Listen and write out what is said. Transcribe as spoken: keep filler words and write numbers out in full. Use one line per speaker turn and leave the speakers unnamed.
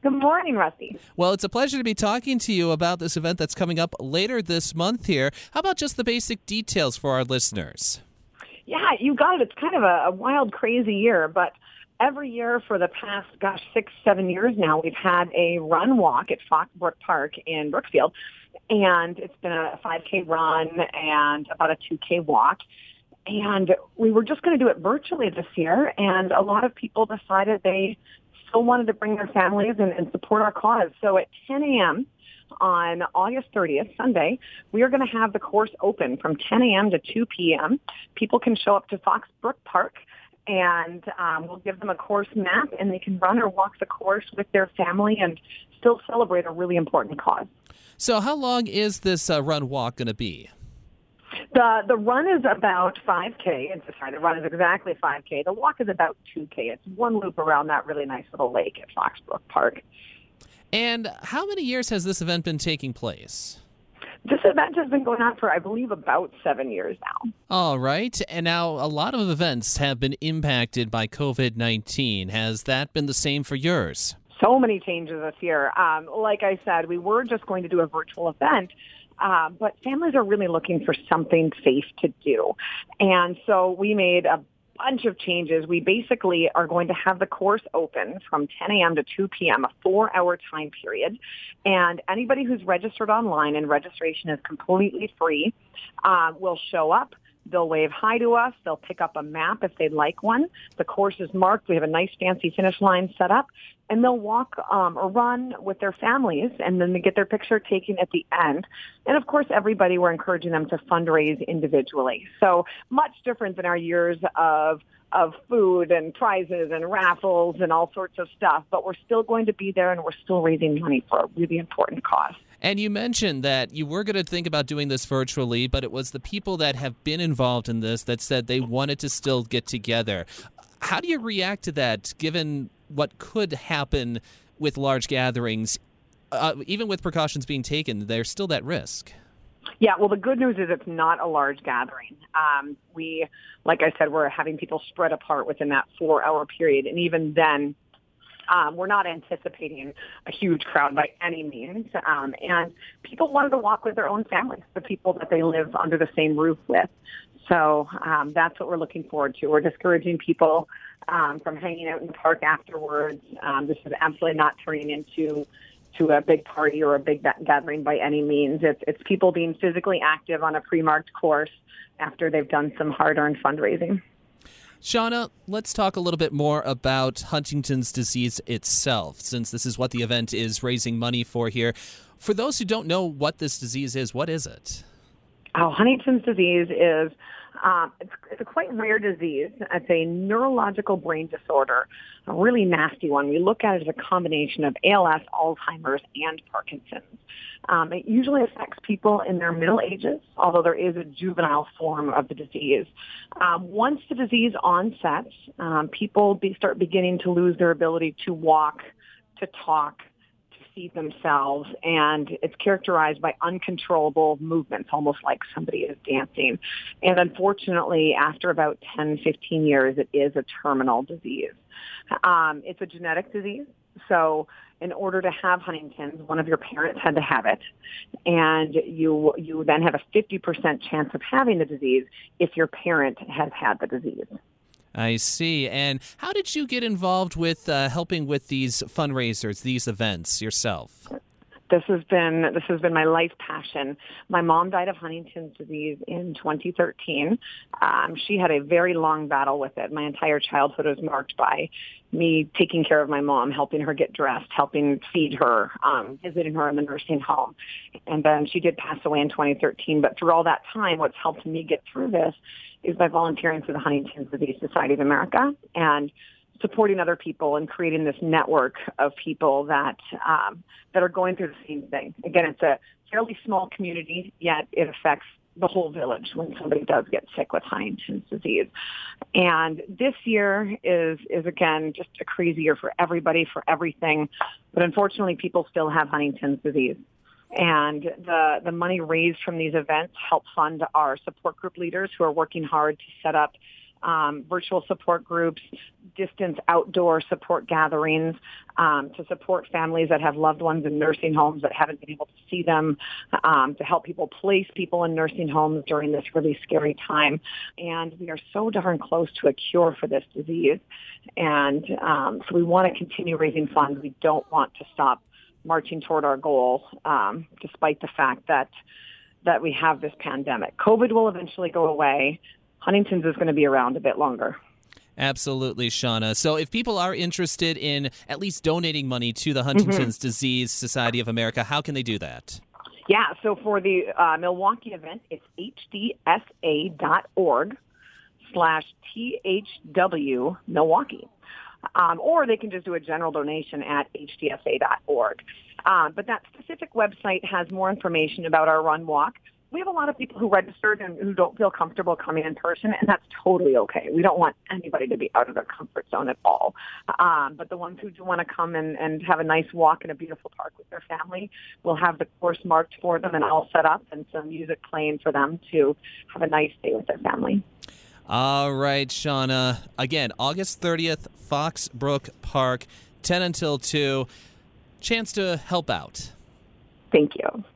Good morning, Rusty.
Well, it's a pleasure to be talking to you about this event that's coming up later this month here. How about just the basic details for our listeners?
Yeah, you got it. It's kind of a, a wild, crazy year, but every year for the past, gosh, six, seven years now, we've had a run walk at Foxbrook Park in Brookfield, and it's been a five K run and about a two K walk. And we were just going to do it virtually this year, and a lot of people decided they still wanted to bring their families and, and support our cause. So at ten a.m. on August thirtieth, Sunday, we are going to have the course open from ten a.m. to two p.m. People can show up to Foxbrook Park, and um, we'll give them a course map, and they can run or walk the course with their family and still celebrate a really important cause.
So how long is this uh, run walk going to be?
The the run is about five K. It's, sorry, the run is exactly five K. The walk is about two K. It's one loop around that really nice little lake at Foxbrook Park.
And how many years has this event been taking place?
This event has been going on for, I believe, about seven years now.
All right. And now a lot of events have been impacted by covid nineteen. Has that been the same for yours?
So many changes this year. Um, like I said, we were just going to do a virtual event, uh, but families are really looking for something safe to do. And so we made a bunch of changes. We basically are going to have the course open from ten a.m. to two p.m., a four-hour time period. And anybody who's registered online, and registration is completely free, uh, will show up. They'll wave hi to us. They'll pick up a map if they'd like one. The course is marked. We have a nice fancy finish line set up. And they'll walk um, or run with their families, and then they get their picture taken at the end. And, of course, everybody, we're encouraging them to fundraise individually. So much different than our years of of food and prizes and raffles and all sorts of stuff. But we're still going to be there, and we're still raising money for a really important cause.
And you mentioned that you were going to think about doing this virtually, but it was the people that have been involved in this that said they wanted to still get together. How do you react to that, given what could happen with large gatherings? Uh, even with precautions being taken, there's still that risk.
Yeah, well, the good news is it's not a large gathering. Um, we, like I said, we're having people spread apart within that four-hour period, and even then, Um, we're not anticipating a huge crowd by any means. Um, and people wanted to walk with their own families, the people that they live under the same roof with. So um, that's what we're looking forward to. We're discouraging people um, from hanging out in the park afterwards. Um, this is absolutely not turning into to a big party or a big gathering by any means. It's, it's people being physically active on a pre-marked course after they've done some hard-earned fundraising.
Shauna, let's talk a little bit more about Huntington's disease itself, since this is what the event is raising money for here. For those who don't know what this disease is, what is it?
Oh, Huntington's disease is um, it's, it's a quite rare disease. It's a neurological brain disorder, a really nasty one. We look at it as a combination of A L S, Alzheimer's, and Parkinson's. Um, it usually affects people in their middle ages, although there is a juvenile form of the disease. Um, once the disease onsets, um, people be, start beginning to lose their ability to walk, to talk, to feed themselves, and it's characterized by uncontrollable movements, almost like somebody is dancing. And unfortunately, after about ten, fifteen years, it is a terminal disease. Um, it's a genetic disease, so in order to have Huntington's, one of your parents had to have it, and you you then have a fifty percent chance of having the disease if your parent has had the disease.
I see. And how did you get involved with uh, helping with these fundraisers, these events yourself?
This has been this has been my life passion. My mom died of Huntington's disease in twenty thirteen. Um, she had a very long battle with it. My entire childhood was marked by me taking care of my mom, helping her get dressed, helping feed her, um, visiting her in the nursing home. And then she did pass away in twenty thirteen. But through all that time, what's helped me get through this is by volunteering for the Huntington's Disease Society of America and supporting other people and creating this network of people that um, that are going through the same thing. Again, it's a fairly small community, yet it affects the whole village when somebody does get sick with Huntington's disease. And this year is, is again, just a crazy year for everybody, for everything. But unfortunately, people still have Huntington's disease. And the, the money raised from these events help fund our support group leaders who are working hard to set up Um, virtual support groups, distance outdoor support gatherings um, to support families that have loved ones in nursing homes that haven't been able to see them, um, to help people place people in nursing homes during this really scary time. And we are so darn close to a cure for this disease. And um, so we want to continue raising funds. We don't want to stop marching toward our goal, um, despite the fact that that we have this pandemic. COVID will eventually go away. Huntington's is going to be around a bit longer.
Absolutely, Shauna. So if people are interested in at least donating money to the Huntington's mm-hmm. Disease Society of America, how can they do that?
Yeah, so for the uh, Milwaukee event, it's hdsa.org slash THW Milwaukee. Um, or they can just do a general donation at h d s a dot org. Um, but that specific website has more information about our run walk. We have a lot of people who registered and who don't feel comfortable coming in person, and that's totally okay. We don't want anybody to be out of their comfort zone at all. Um, but the ones who do want to come and, and have a nice walk in a beautiful park with their family, we'll have the course marked for them and all set up and some music playing for them to have a nice day with their family.
All right, Shauna. Again, August thirtieth, Foxbrook Park, ten until two. Chance to help out.
Thank you.